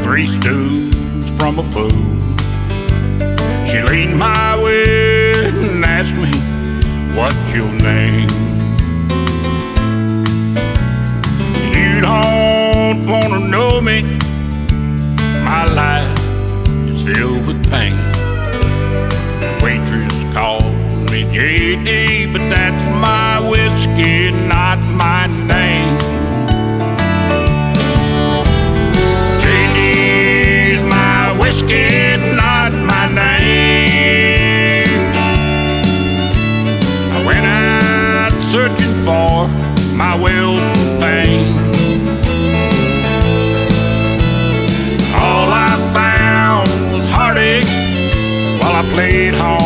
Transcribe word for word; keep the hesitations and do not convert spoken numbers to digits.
three stools from a pool. She leaned my way and asked me, what's your name? You don't wanna know me. My life is filled with pain. The waitress called me J D, but that's my whiskey, not my name. J D's my whiskey, not my name. I went out searching for my wealth and fame. All I found was heartache while I played home.